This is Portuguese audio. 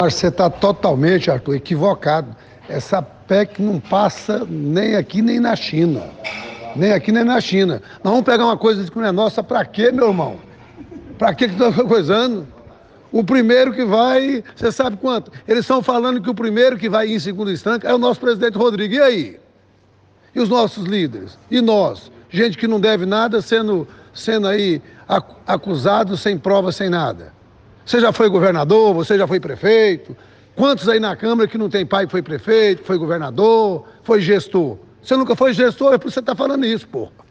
Você está totalmente, Arthur, equivocado. Essa PEC não passa nem aqui nem na China. Nem aqui nem na China. Nós vamos pegar uma coisa que não é nossa, pra quê, meu irmão? Pra que estão coisando? O primeiro que vai, você sabe quanto? Eles estão falando que o primeiro que vai em segunda instância é o nosso presidente Rodrigo. E aí? E os nossos líderes? E nós? Gente que não deve nada sendo aí acusado sem prova, sem nada. Você já foi governador, você já foi prefeito. Quantos aí na Câmara que não tem pai que foi prefeito, foi governador, foi gestor? Você nunca foi gestor, é por isso que você está falando isso, porra.